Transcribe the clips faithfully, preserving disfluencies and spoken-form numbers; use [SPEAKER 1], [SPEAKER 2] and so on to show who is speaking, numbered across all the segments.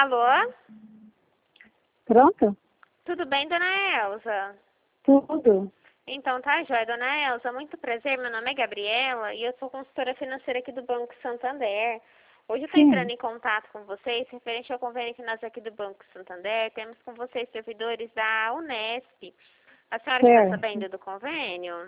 [SPEAKER 1] Alô?
[SPEAKER 2] Pronto?
[SPEAKER 1] Tudo bem, dona Elza?
[SPEAKER 2] Tudo.
[SPEAKER 1] Então, tá, joia, dona Elza. Muito prazer, meu nome é Gabriela e eu sou consultora financeira aqui do Banco Santander. Hoje eu estou entrando
[SPEAKER 2] Sim.
[SPEAKER 1] em contato com vocês referente ao convênio que nós aqui do Banco Santander temos com vocês, servidores da Unesp. A senhora está
[SPEAKER 2] Certo.
[SPEAKER 1] sabendo do convênio?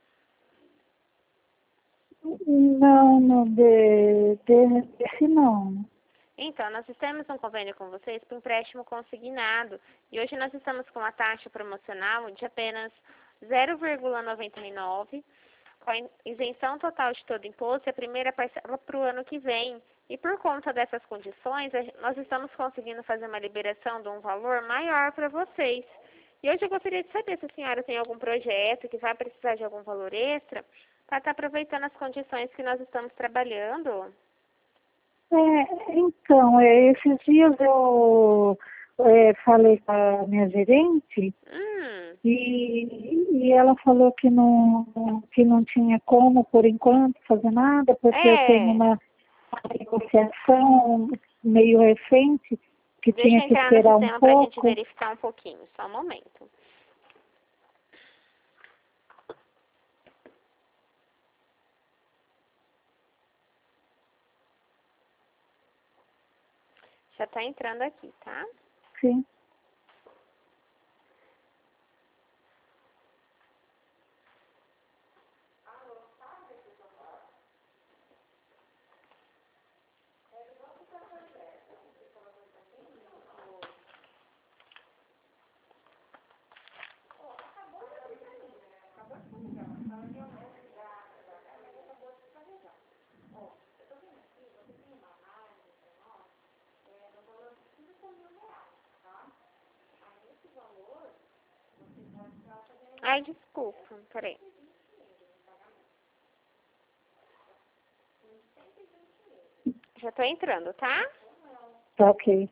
[SPEAKER 2] Não, não, de, de, desse não.
[SPEAKER 1] Então, nós temos um convênio com vocês para empréstimo consignado e hoje nós estamos com uma taxa promocional de apenas zero vírgula noventa e nove, com a isenção total de todo imposto e a primeira parcela para o ano que vem. E por conta dessas condições, nós estamos conseguindo fazer uma liberação de um valor maior para vocês. E hoje eu gostaria de saber se a senhora tem algum projeto que vai precisar de algum valor extra para estar aproveitando as condições que nós estamos trabalhando.
[SPEAKER 2] É, então, é, esses dias eu é, falei com a minha gerente
[SPEAKER 1] Hum,
[SPEAKER 2] e, e ela falou que não, que não tinha como, por enquanto, fazer nada, porque eu tenho
[SPEAKER 1] é.
[SPEAKER 2] uma negociação meio recente que
[SPEAKER 1] Deixa
[SPEAKER 2] tinha
[SPEAKER 1] eu
[SPEAKER 2] que
[SPEAKER 1] entrar no
[SPEAKER 2] esperar um
[SPEAKER 1] sistema para a gente
[SPEAKER 2] pouco.
[SPEAKER 1] verificar um pouquinho. Só um momento. Já está entrando aqui, tá?
[SPEAKER 2] Sim.
[SPEAKER 1] Ai, desculpa. Peraí. Já estou entrando, tá?
[SPEAKER 2] Tá ok.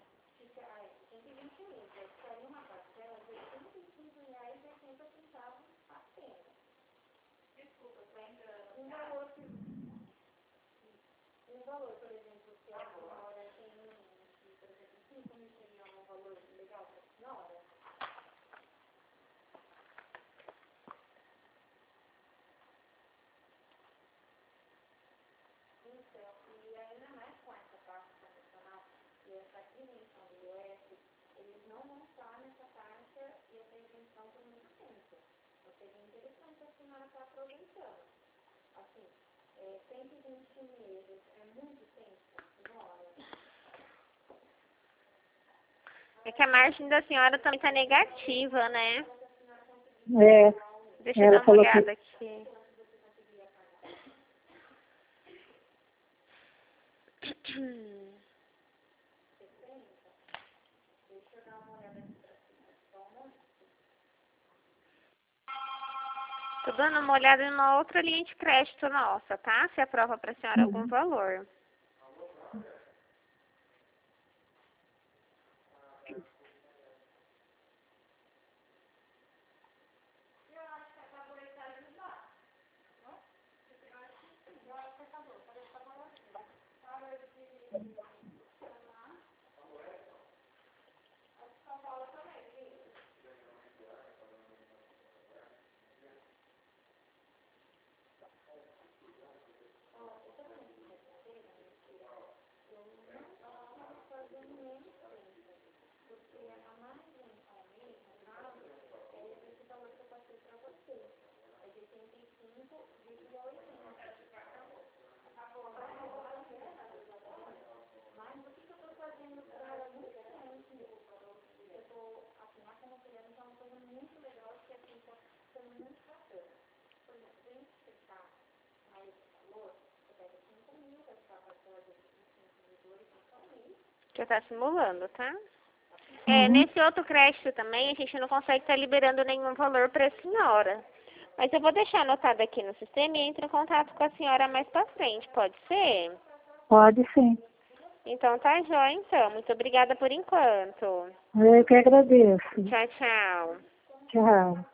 [SPEAKER 1] É que a margem da senhora também está negativa, né?
[SPEAKER 2] É,
[SPEAKER 1] Deixa eu
[SPEAKER 2] ela
[SPEAKER 1] dar uma
[SPEAKER 2] falou que
[SPEAKER 1] olhada aqui. Tô dando uma olhada em uma outra linha de crédito nossa, tá? Se aprova para a senhora algum valor. Já tá simulando, tá? É,
[SPEAKER 2] uhum,
[SPEAKER 1] nesse outro crédito também, a gente não consegue estar liberando nenhum valor para a senhora. Mas eu vou deixar anotado aqui no sistema e entro em contato com a senhora mais pra frente, pode ser?
[SPEAKER 2] pode sim.
[SPEAKER 1] Então tá jóia, então. Muito obrigada por enquanto.
[SPEAKER 2] Eu que agradeço.
[SPEAKER 1] Tchau, tchau.
[SPEAKER 2] Tchau.